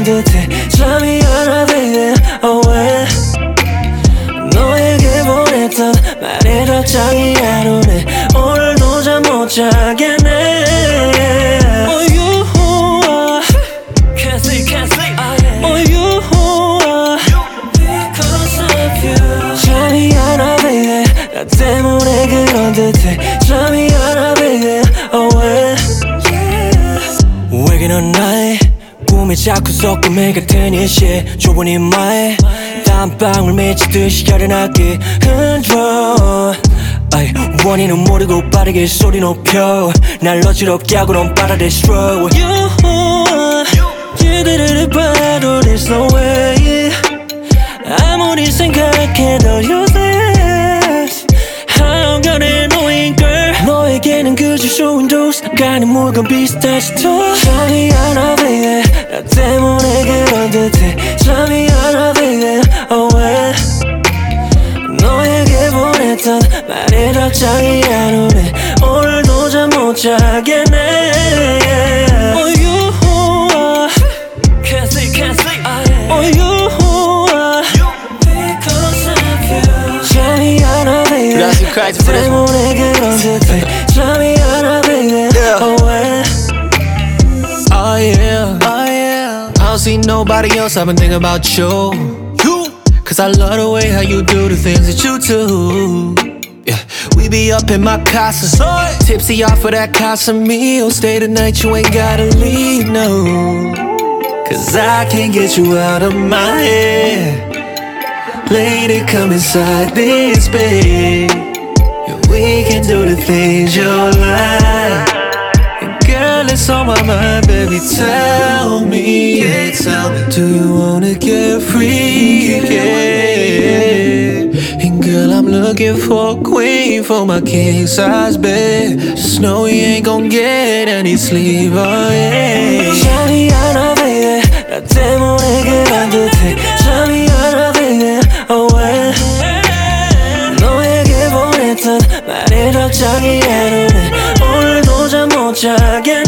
듯해 잠이 안 와 baby oh 왜 너에게 보냈던 말에 답장이 안 오네 오늘도 잠 못 자겠네 Oh you can't sleep Oh you because of you 잠이 안 와 baby 나 때문에 그런 듯해 잠이 안 와 baby oh 왜 왜게 넌 나의 꿈에 자꾸 섞음해 같은 이 shit 좁은 이마에 땀방울 맺히듯이 야련하게 흔들어 원인은 모르고 빠르게 소리 높여 날 어지럽게 하고 넌 빨아대 stroke You did it 봐도 there's no way 아무리 생각해도 you're this 한결에 너인 girl 너에게는 그저 쇼윈 도스 가는 물건 비슷하지 또 잠이 안 와 baby 나 때문에 그런 듯해 잠이 안 와 baby oh 왜 너에게 보냈던 말에 답장이 안 오네 오늘도 잠 못 자겠네 Oh you can't sleep Oh you because of you 잠이 안 와 baby 나 때문에 그런 듯해 잠이 안 와 baby oh 왜 Oh yeah I don't see nobody else I've been thinking about you Cause I love the way how you do the things that you do yeah. We be up in my casa tipsy off of that Casamigos stay the night you ain't gotta leave no Cause I can't get you out of my head Lady come inside this bed yeah, we can do the things you like Girl, it's on my mind, baby, tell me, yeah, tell me Do you wanna get free, yeah And girl, I'm looking for a queen for my king-size bed Just know you ain't gon' get any sleep, oh yeah 잠이 안 와 baby 나 때문에 그런 듯해 잠이 안 와 baby oh 왜 너에게 보냈던 말에 답장이 안 오네 오늘도 잠 못 자겠네